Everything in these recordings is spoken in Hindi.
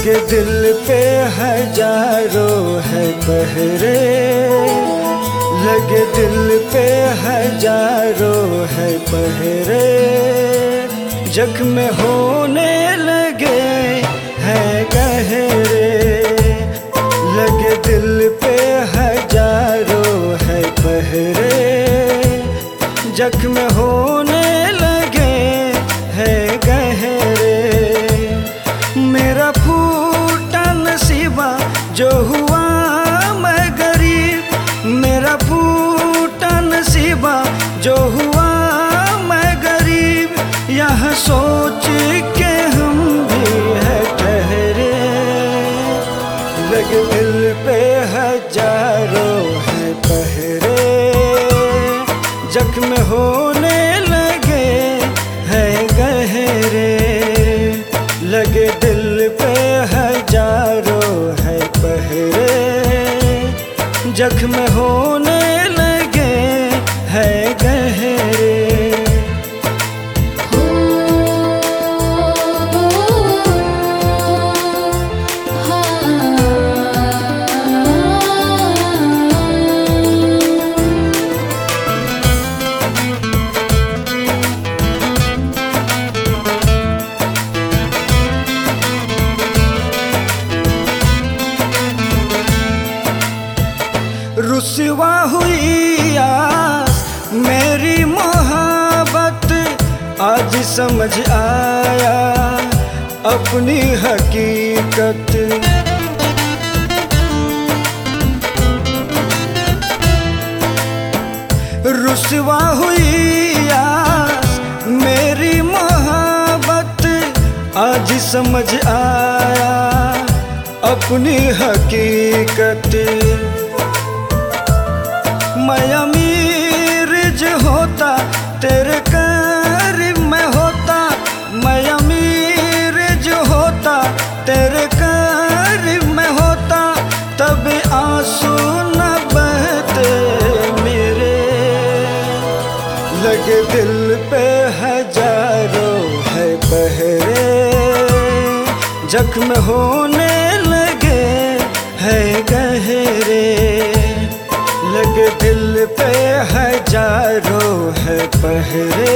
लगे दिल पे हजारों है पहरे, लगे दिल पे हजारों है पहरे, जख्म होने लगे हैं गहरे। लगे दिल पे हजारों है पहरे, जख्म होने लगे हैं गहरे। मेरा फूटा नसीबा जो हुआ मैं गरीब, मेरा फूटा नसीबा जो हुआ मैं गरीब, यह सोच के हम भी है ठहरे। लगे दिल पे हजारों है पहरे, जख्म होने लगे हैं गहरे। लगे दिल पे हजारों है पहरे, जख्म होने लगे हैं गहरे। रुसवा हुई आस मेरी मोहब्बत, आज समझ आया अपनी हकीकत। रुसवा हुई आस मेरी मोहब्बत, आज समझ आया अपनी हकीकत। मैं अमीर जो होता तेरे करीब मैं होता, मैं अमीर जो होता तेरे करीब मैं होता, तब आंसू न बहते मेरे। लगे दिल पे हजारों है पहरे, जख्म होने लगे हैं गहरे। लगे दिल पे हजारों है पहरे,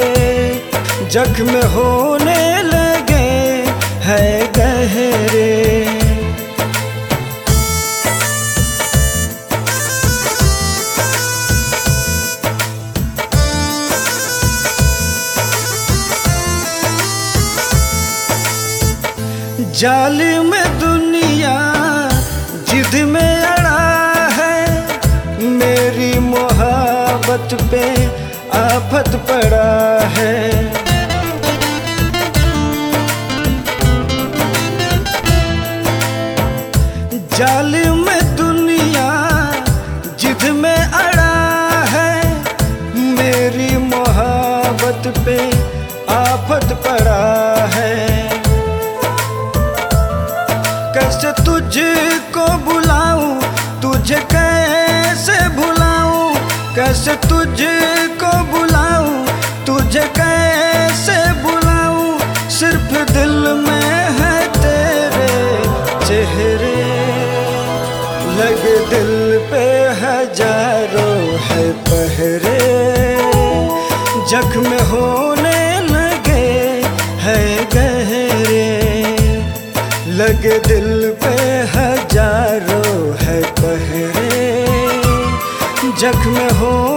जख्म होने लगे हैं गहरे। जालिम दुनिया जिद में अड़ा है, मेरी मोहब्बत पे आफत पड़ा है। जालिम दुनिया जिद में अड़ा है, मेरी मोहब्बत पे आफत पड़ा है। कैसे तुझको बुलाऊं, तुझे कैसे भुलाऊं, कैसे तुझको बुलाऊं, तुझे कैसे बुलाऊं, सिर्फ दिल में है तेरे चेहरे। लगे दिल पे हजारों है पहरे, जख्म होने लगे हैं गहरे। लगे दिल पे हजारों है पहरे, जख्म हो